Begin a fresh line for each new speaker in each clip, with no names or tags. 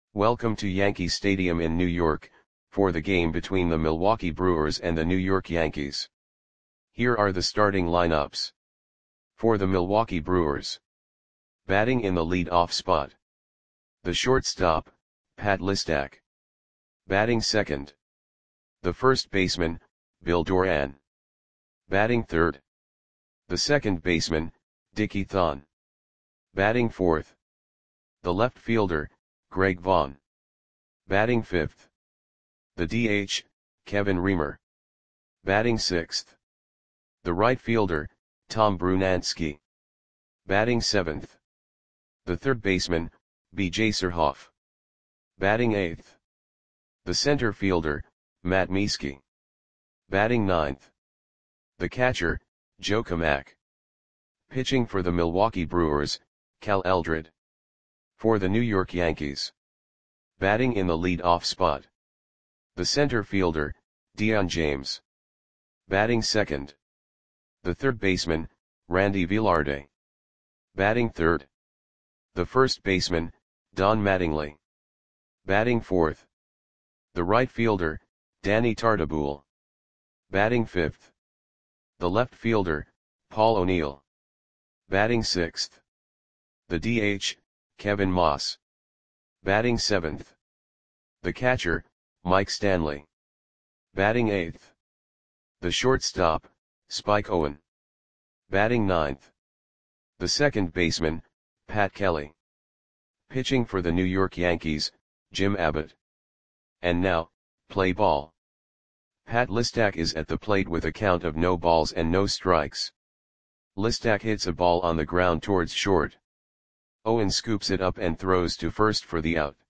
Welcome to Yankee Stadium in New York, for the game between the Milwaukee Brewers and the New York Yankees. Here are the starting lineups. For the Milwaukee Brewers. Batting in the lead-off spot. The shortstop, Pat Listach. Batting second. The first baseman, Bill Doran. Batting third. The second baseman, Dickie Thon. Batting fourth. The left fielder, Greg Vaughn. Batting fifth. The DH, Kevin Reamer. Batting sixth. The right fielder, Tom Brunansky. Batting seventh. The third baseman, B.J. Surhoff. Batting eighth. The center fielder, Matt Mieske. Batting ninth. The catcher, Joe Kamak. Pitching for the Milwaukee Brewers, Cal Eldred. For the New York Yankees. Batting in the lead-off spot. The center fielder, Dion James. Batting second. The third baseman, Randy Velarde. Batting third. The first baseman, Don Mattingly. Batting fourth. The right fielder, Danny Tartabull. Batting fifth. The left fielder, Paul O'Neill. Batting sixth. The DH, Kevin Moss. Batting seventh. The catcher, Mike Stanley. Batting eighth. The shortstop, Spike Owen. Batting ninth. The second baseman, Pat Kelly. Pitching for the New York Yankees, Jim Abbott. And now, play ball. Pat Listach is at the plate with a count of no balls and no strikes. Listach hits a ball on the ground towards short. Owen scoops it up and throws to first for the out.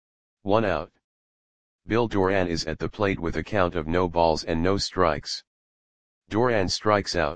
1 out. Bill Doran is at the plate with a count of no balls and no strikes. Doran strikes out.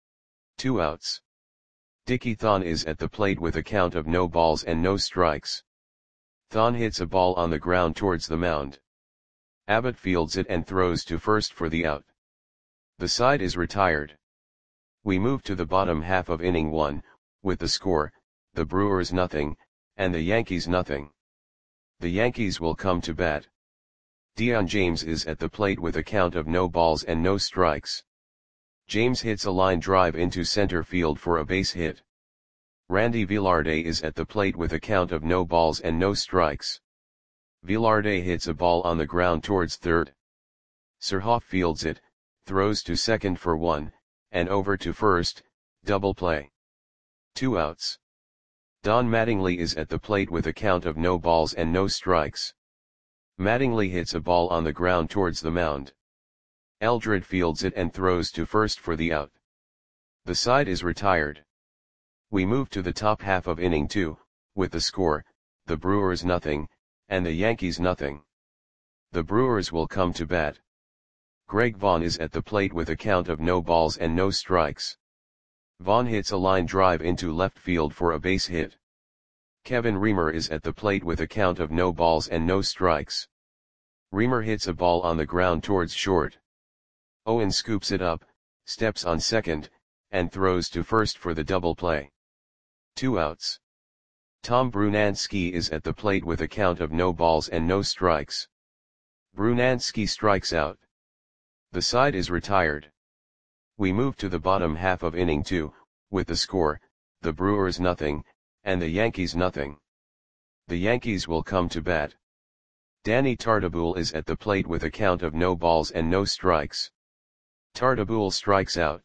2 outs. Dickie Thon is at the plate with a count of no balls and no strikes. Thon hits a ball on the ground towards the mound. Abbott fields it and throws to first for the out. The side is retired. We move to the bottom half of inning 1, with the score, the Brewers nothing, and the Yankees nothing. The Yankees will come to bat. Dion James is at the plate with a count of no balls and no strikes. James hits a line drive into center field for a base hit. Randy Velarde is at the plate with a count of no balls and no strikes. Velarde hits a ball on the ground towards third. Surhoff fields it, throws to second for 1, and over to first, double play. 2 outs. Don Mattingly is at the plate with a count of no balls and no strikes. Mattingly hits a ball on the ground towards the mound. Eldred fields it and throws to first for the out. The side is retired. We move to the top half of inning 2, with the score, the Brewers nothing, and the Yankees nothing. The Brewers will come to bat. Greg Vaughn is at the plate with a count of no balls and no strikes. Vaughn hits a line drive into left field for a base hit. Kevin Reamer is at the plate with a count of no balls and no strikes. Reamer hits a ball on the ground towards short. Owen scoops it up, steps on second, and throws to first for the double play. 2 outs. Tom Brunansky is at the plate with a count of no balls and no strikes. Brunansky strikes out. The side is retired. We move to the bottom half of inning 2, with the score, the Brewers nothing, and the Yankees nothing. The Yankees will come to bat. Danny Tartabull is at the plate with a count of no balls and no strikes. Tartabull strikes out.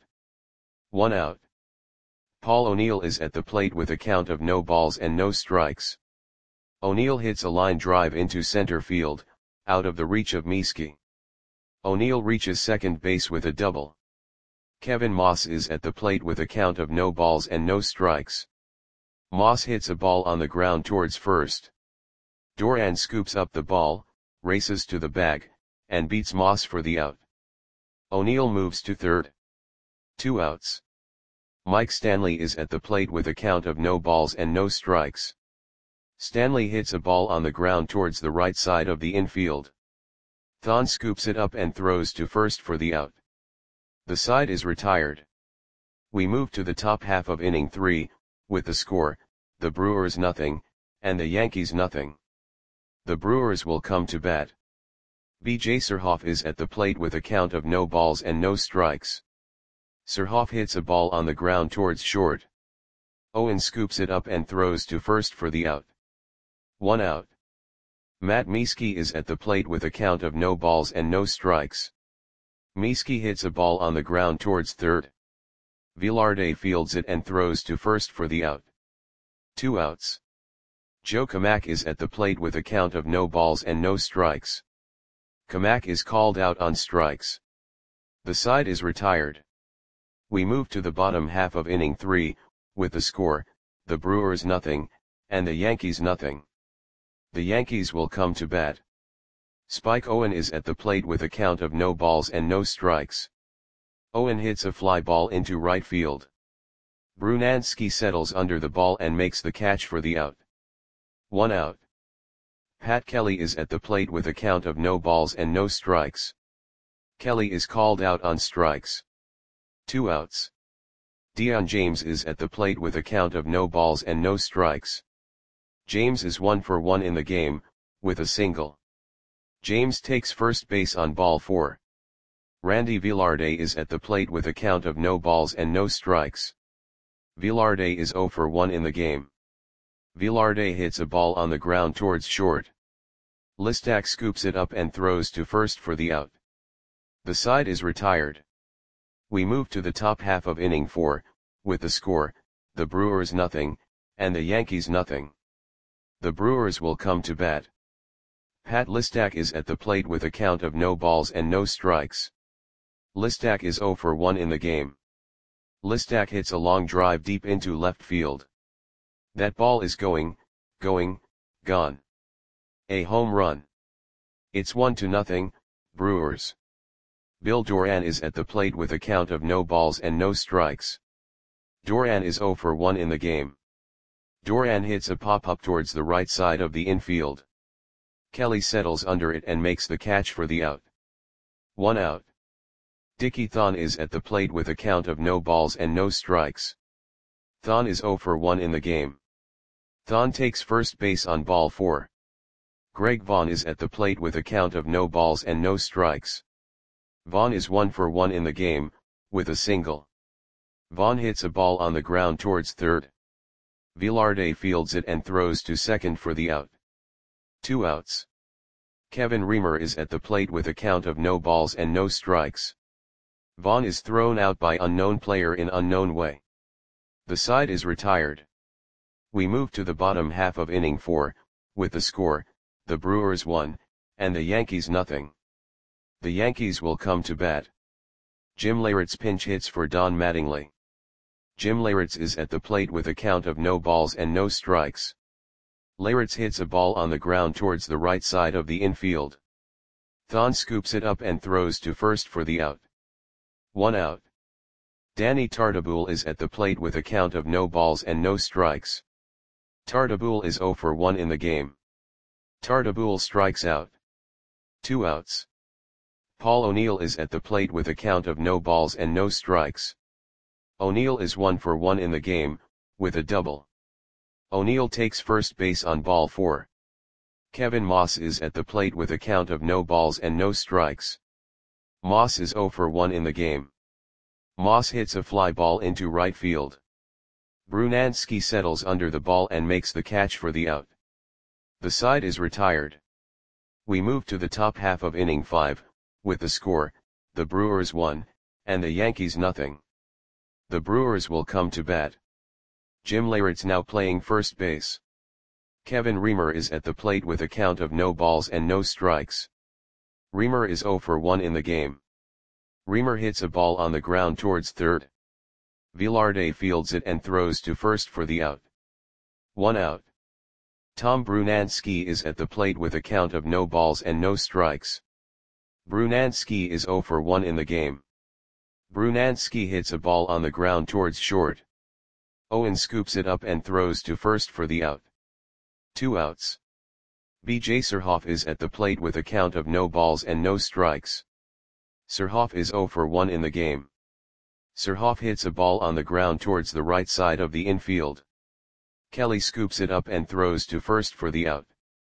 1 out. Paul O'Neill is at the plate with a count of no balls and no strikes. O'Neill hits a line drive into center field, out of the reach of Mieske. O'Neill reaches second base with a double. Kevin Moss is at the plate with a count of no balls and no strikes. Moss hits a ball on the ground towards first. Doran scoops up the ball, races to the bag, and beats Moss for the out. O'Neill moves to third. 2 outs. Mike Stanley is at the plate with a count of no balls and no strikes. Stanley hits a ball on the ground towards the right side of the infield. Thon scoops it up and throws to first for the out. The side is retired. We move to the top half of inning 3, with the score, the Brewers nothing, and the Yankees nothing. The Brewers will come to bat. B.J. Surhoff is at the plate with a count of no balls and no strikes. Surhoff hits a ball on the ground towards short. Owen scoops it up and throws to first for the out. 1 out. Matt Mieske is at the plate with a count of no balls and no strikes. Mieske hits a ball on the ground towards third. Velarde fields it and throws to first for the out. 2 outs. Joe Kamak is at the plate with a count of no balls and no strikes. Kamak is called out on strikes. The side is retired. We move to the bottom half of inning 3, with the score, the Brewers nothing, and the Yankees nothing. The Yankees will come to bat. Spike Owen is at the plate with a count of no balls and no strikes. Owen hits a fly ball into right field. Brunansky settles under the ball and makes the catch for the out. 1 out. Pat Kelly is at the plate with a count of no balls and no strikes. Kelly is called out on strikes. 2 outs. Dion James is at the plate with a count of no balls and no strikes. James is 1 for 1 in the game, with a single. James takes first base on ball 4. Randy Velarde is at the plate with a count of no balls and no strikes. Velarde is 0 for 1 in the game. Velarde hits a ball on the ground towards short. Listak scoops it up and throws to first for the out. The side is retired. We move to the top half of inning 4, with the score, the Brewers nothing, and the Yankees nothing. The Brewers will come to bat. Pat Listak is at the plate with a count of no balls and no strikes. Listak is 0 for 1 in the game. Listak hits a long drive deep into left field. That ball is gone. A home run. It's 1-0, Brewers. Bill Doran is at the plate with a count of no balls and no strikes. Doran is 0 for 1 in the game. Doran hits a pop-up towards the right side of the infield. Kelly settles under it and makes the catch for the out. 1 out. Dickie Thon is at the plate with a count of no balls and no strikes. Thon is 0 for 1 in the game. Thon takes first base on ball 4. Greg Vaughn is at the plate with a count of no balls and no strikes. Vaughn is 1 for 1 in the game, with a single. Vaughn hits a ball on the ground towards third. Velarde fields it and throws to second for the out. 2 outs. Kevin Reamer is at the plate with a count of no balls and no strikes. Vaughn is thrown out by unknown player in unknown way. The side is retired. We move to the bottom half of inning 4, with the score, the Brewers 1, and the Yankees nothing. The Yankees will come to bat. Jim Leyritz pinch hits for Don Mattingly. Jim Leyritz is at the plate with a count of no balls and no strikes. Leyritz hits a ball on the ground towards the right side of the infield. Thon scoops it up and throws to first for the out. 1 out. Danny Tartabull is at the plate with a count of no balls and no strikes. Tartabull is 0 for 1 in the game. Tartabull strikes out. 2 outs. Paul O'Neill is at the plate with a count of no balls and no strikes. O'Neill is 1 for 1 in the game, with a double. O'Neill takes first base on ball 4. Kevin Moss is at the plate with a count of no balls and no strikes. Moss is 0 for 1 in the game. Moss hits a fly ball into right field. Brunansky settles under the ball and makes the catch for the out. The side is retired. We move to the top half of inning 5, with the score, the Brewers 1, and the Yankees nothing. The Brewers will come to bat. Jim Leyritz now playing first base. Kevin Reamer is at the plate with a count of no balls and no strikes. Reamer is 0 for 1 in the game. Reamer hits a ball on the ground towards third. Velarde fields it and throws to first for the out. 1 out. Tom Brunansky is at the plate with a count of no balls and no strikes. Brunansky is 0 for 1 in the game. Brunansky hits a ball on the ground towards short. Owen scoops it up and throws to first for the out. 2 outs. B.J. Surhoff is at the plate with a count of no balls and no strikes. Surhoff is 0 for 1 in the game. Surhoff hits a ball on the ground towards the right side of the infield. Kelly scoops it up and throws to first for the out.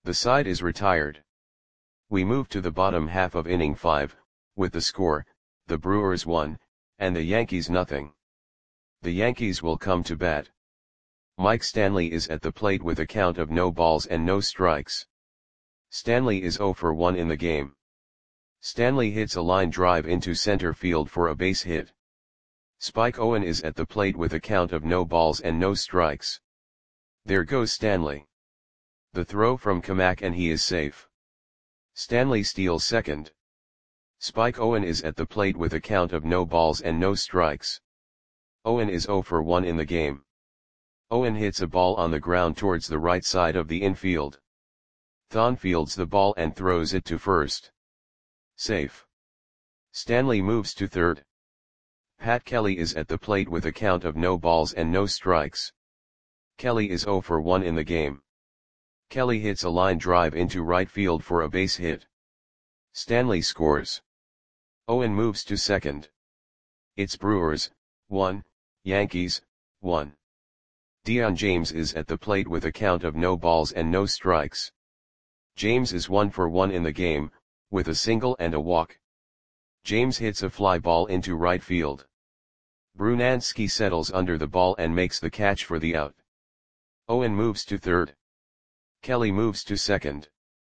The side is retired. We move to the bottom half of inning 5, with the score, the Brewers 1, and the Yankees nothing. The Yankees will come to bat. Mike Stanley is at the plate with a count of no balls and no strikes. Stanley is 0 for 1 in the game. Stanley hits a line drive into center field for a base hit. Spike Owen is at the plate with a count of no balls and no strikes. There goes Stanley. The throw from Kamak and he is safe. Stanley steals second. Spike Owen is at the plate with a count of no balls and no strikes. Owen is 0 for 1 in the game. Owen hits a ball on the ground towards the right side of the infield. Thon fields the ball and throws it to first. Safe. Stanley moves to third. Pat Kelly is at the plate with a count of no balls and no strikes. Kelly is 0 for 1 in the game. Kelly hits a line drive into right field for a base hit. Stanley scores. Owen moves to second. It's Brewers 1, Yankees 1. Dion James is at the plate with a count of no balls and no strikes. James is 1 for 1 in the game, with a single and a walk. James hits a fly ball into right field. Brunansky settles under the ball and makes the catch for the out. Owen moves to third. Kelly moves to second.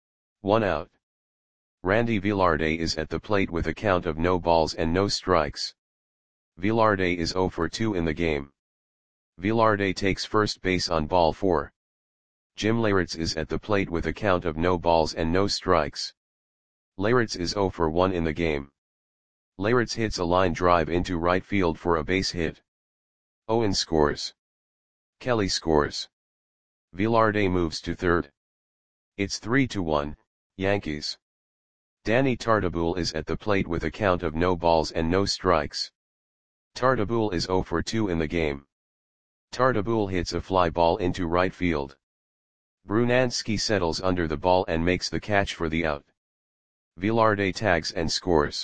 1 out. Randy Velarde is at the plate with a count of no balls and no strikes. Velarde is 0 for 2 in the game. Velarde takes first base on ball 4. Jim Leyritz is at the plate with a count of no balls and no strikes. Leyritz is 0 for 1 in the game. Leyritz hits a line drive into right field for a base hit. Owen scores. Kelly scores. Velarde moves to third. It's 3-1, Yankees. Danny Tartabull is at the plate with a count of no balls and no strikes. Tartabull is 0 for 2 in the game. Tartabull hits a fly ball into right field. Brunansky settles under the ball and makes the catch for the out. Velarde tags and scores.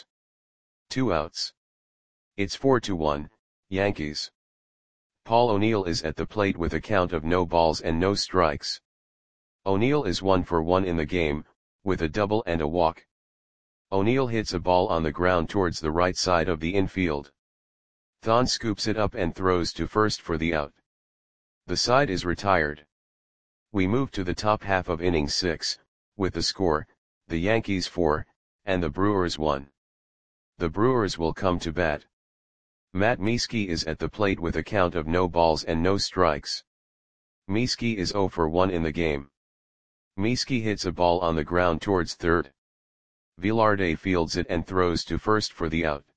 2 outs. It's 4-1, Yankees. Paul O'Neill is at the plate with a count of no balls and no strikes. O'Neill is 1 for 1 in the game, with a double and a walk. O'Neill hits a ball on the ground towards the right side of the infield. Thon scoops it up and throws to first for the out. The side is retired. We move to the top half of inning 6, with the score, the Yankees 4, and the Brewers 1. The Brewers will come to bat. Matt Mieske is at the plate with a count of no balls and no strikes. Mieske is 0 for 1 in the game. Mieske hits a ball on the ground towards third. Velarde fields it and throws to first for the out.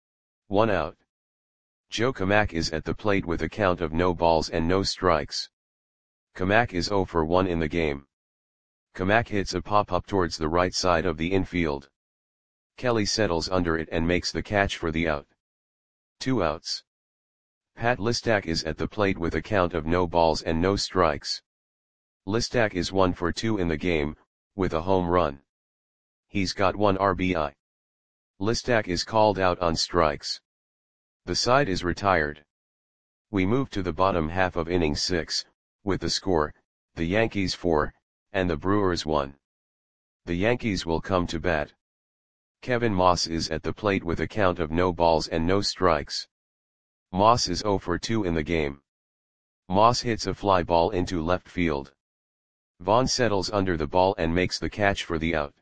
1 out. Joe Kamak is at the plate with a count of no balls and no strikes. Kamak is 0 for 1 in the game. Kamak hits a pop-up towards the right side of the infield. Kelly settles under it and makes the catch for the out. 2 outs. Pat Listak is at the plate with a count of no balls and no strikes. Listak is 1 for 2 in the game, with a home run. He's got 1 RBI. Listak is called out on strikes. The side is retired. We move to the bottom half of inning 6, with the score, the Yankees 4, and the Brewers 1. The Yankees will come to bat. Kevin Moss is at the plate with a count of no balls and no strikes. Moss is 0 for 2 in the game. Moss hits a fly ball into left field. Vaughn settles under the ball and makes the catch for the out.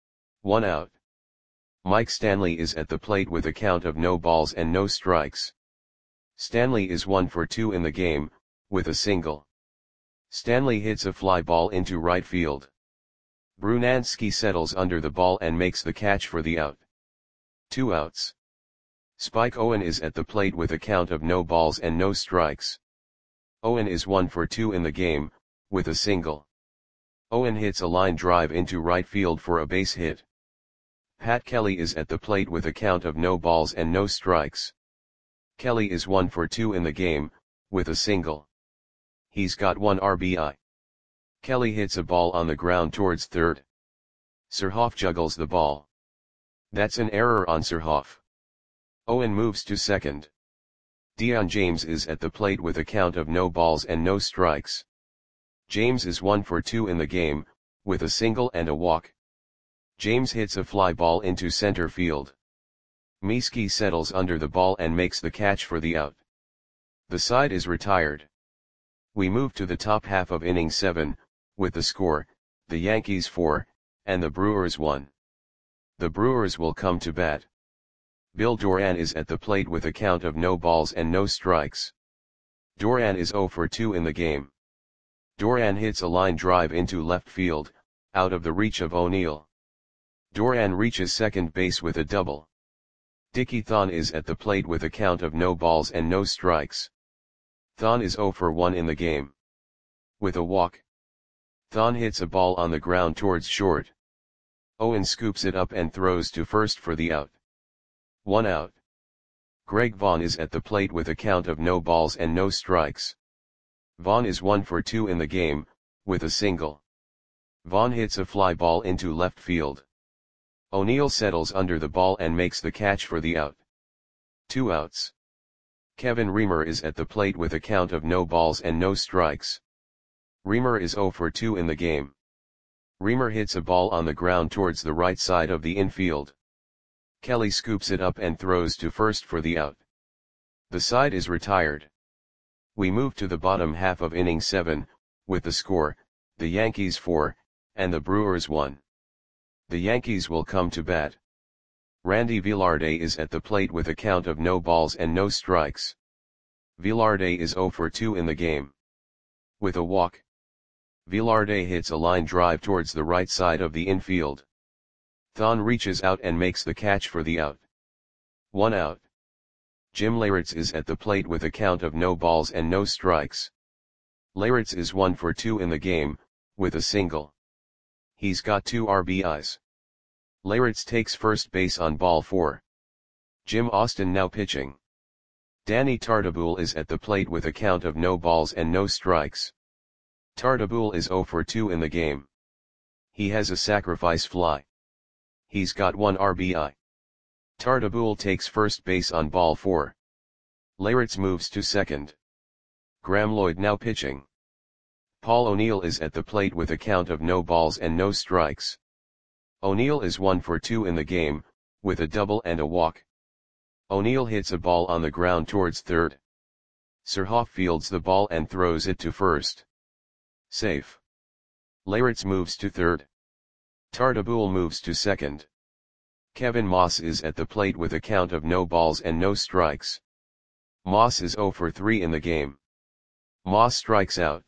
1 out. Mike Stanley is at the plate with a count of no balls and no strikes. Stanley is 1 for 2 in the game, with a single. Stanley hits a fly ball into right field. Brunansky settles under the ball and makes the catch for the out. 2 outs. Spike Owen is at the plate with a count of no balls and no strikes. Owen is 1 for 2 in the game, with a single. Owen hits a line drive into right field for a base hit. Pat Kelly is at the plate with a count of no balls and no strikes. Kelly is 1 for 2 in the game, with a single. He's got 1 RBI. Kelly hits a ball on the ground towards third. Surhoff juggles the ball. That's an error on Surhoff. Owen moves to second. Dion James is at the plate with a count of no balls and no strikes. James is 1 for 2 in the game, with a single and a walk. James hits a fly ball into center field. Mieski settles under the ball and makes the catch for the out. The side is retired. We move to the top half of inning 7, with the score, the Yankees 4, and the Brewers 1. The Brewers will come to bat. Bill Doran is at the plate with a count of no balls and no strikes. Doran is 0 for 2 in the game. Doran hits a line drive into left field, out of the reach of O'Neill. Doran reaches second base with a double. Dickie Thon is at the plate with a count of no balls and no strikes. Thon is 0 for 1 in the game. With a walk. Thon hits a ball on the ground towards short. Owen scoops it up and throws to first for the out. 1 out. Greg Vaughn is at the plate with a count of no balls and no strikes. Vaughn is 1 for 2 in the game, with a single. Vaughn hits a fly ball into left field. O'Neill settles under the ball and makes the catch for the out. 2 outs. Kevin Reamer is at the plate with a count of no balls and no strikes. Reamer is 0 for 2 in the game. Reamer hits a ball on the ground towards the right side of the infield. Kelly scoops it up and throws to first for the out. The side is retired. We move to the bottom half of inning 7, with the score, the Yankees 4, and the Brewers 1. The Yankees will come to bat. Randy Velarde is at the plate with a count of no balls and no strikes. Velarde is 0 for 2 in the game. With a walk. Velarde hits a line drive towards the right side of the infield. Thon reaches out and makes the catch for the out. 1 out. Jim Leyritz is at the plate with a count of no balls and no strikes. Leyritz is 1 for 2 in the game, with a single. He's got 2 RBIs. Leyritz takes first base on ball 4. Jim Austin now pitching. Danny Tartabull is at the plate with a count of no balls and no strikes. Tartabull is 0 for 2 in the game. He has a sacrifice fly. He's got 1 RBI. Tartabull takes first base on ball 4. Leyritz moves to second. Graham Lloyd now pitching. Paul O'Neill is at the plate with a count of no balls and no strikes. O'Neill is 1 for 2 in the game, with a double and a walk. O'Neill hits a ball on the ground towards third. Surhoff fields the ball and throws it to first. Safe. Leyritz moves to third. Tartabull moves to second. Kevin Moss is at the plate with a count of no balls and no strikes. Moss is 0 for 3 in the game. Moss strikes out.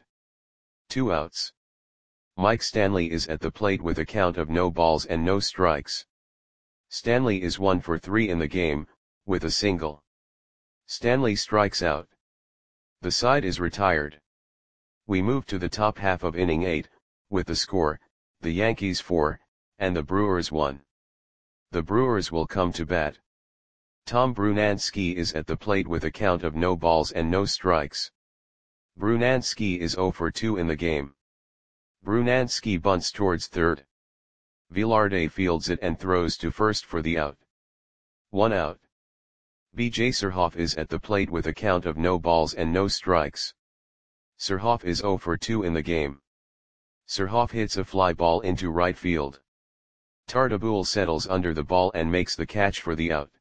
2 outs. Mike Stanley is at the plate with a count of no balls and no strikes. Stanley is 1 for 3 in the game, with a single. Stanley strikes out. The side is retired. We move to the top half of inning 8, with the score, the Yankees 4, and the Brewers 1. The Brewers will come to bat. Tom Brunansky is at the plate with a count of no balls and no strikes. Brunansky is 0 for 2 in the game. Brunansky bunts towards third. Velarde fields it and throws to first for the out. 1 out. B.J. Surhoff is at the plate with a count of no balls and no strikes. Surhoff is 0 for 2 in the game. Surhoff hits a fly ball into right field. Tartabull settles under the ball and makes the catch for the out.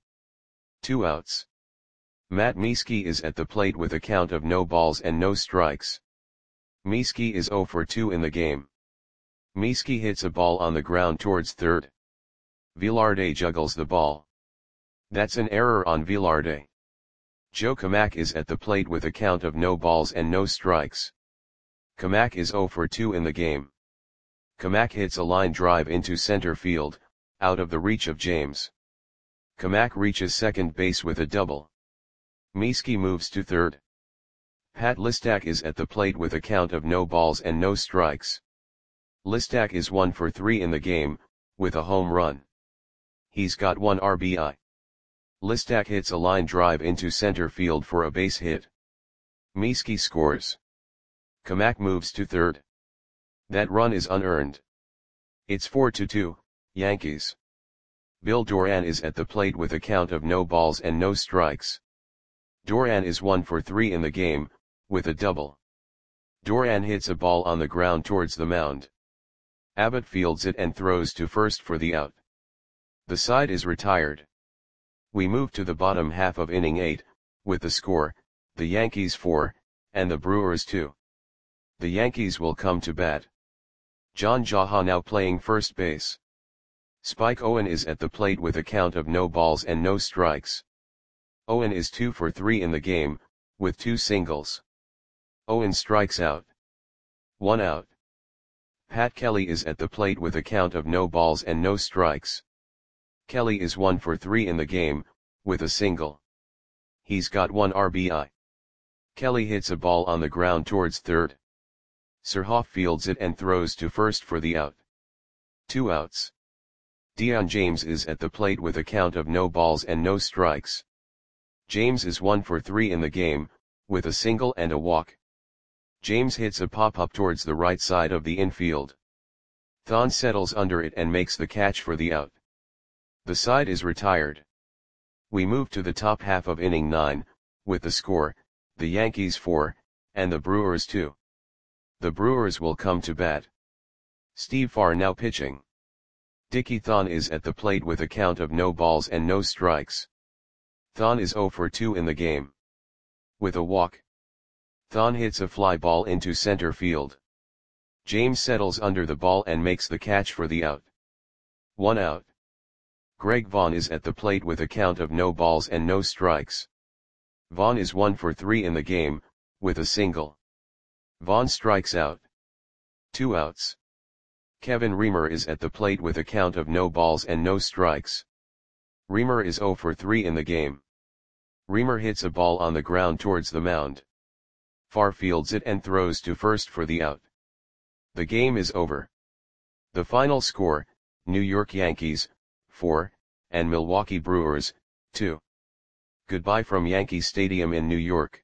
2 outs. Matt Mieski is at the plate with a count of no balls and no strikes. Mieski is 0 for 2 in the game. Mieski hits a ball on the ground towards third. Velarde juggles the ball. That's an error on Velarde. Joe Kamak is at the plate with a count of no balls and no strikes. Kamak is 0 for 2 in the game. Kamak hits a line drive into center field, out of the reach of James. Kamak reaches second base with a double. Mieski moves to third. Pat Listak is at the plate with a count of no balls and no strikes. Listak is 1 for 3 in the game, with a home run. He's got 1 RBI. Listak hits a line drive into center field for a base hit. Mieski scores. Kamak moves to third. That run is unearned. It's 4-2, Yankees. Bill Doran is at the plate with a count of no balls and no strikes. Doran is 1 for 3 in the game, with a double. Doran hits a ball on the ground towards the mound. Abbott fields it and throws to first for the out. The side is retired. We move to the bottom half of inning 8, with the score, the Yankees 4, and the Brewers 2. The Yankees will come to bat. John Jaha now playing first base. Spike Owen is at the plate with a count of no balls and no strikes. Owen is 2 for 3 in the game, with 2 singles. Owen strikes out. 1 out. Pat Kelly is at the plate with a count of no balls and no strikes. Kelly is 1 for 3 in the game, with a single. He's got 1 RBI. Kelly hits a ball on the ground towards third. Surhoff fields it and throws to first for the out. 2 outs. Dion James is at the plate with a count of no balls and no strikes. James is 1 for 3 in the game, with a single and a walk. James hits a pop-up towards the right side of the infield. Thon settles under it and makes the catch for the out. The side is retired. We move to the top half of inning 9, with the score, the Yankees 4, and the Brewers 2. The Brewers will come to bat. Steve Farr now pitching. Dickie Thon is at the plate with a count of no balls and no strikes. Thon is 0 for 2 in the game. With a walk. Thon hits a fly ball into center field. James settles under the ball and makes the catch for the out. 1 out. Greg Vaughn is at the plate with a count of no balls and no strikes. Vaughn is 1 for 3 in the game, with a single. Vaughn strikes out. 2 outs. Kevin Reamer is at the plate with a count of no balls and no strikes. Reamer is 0 for 3 in the game. Reamer hits a ball on the ground towards the mound. Farr fields it and throws to first for the out. The game is over. The final score, New York Yankees, 4, and Milwaukee Brewers, 2. Goodbye from Yankee Stadium in New York.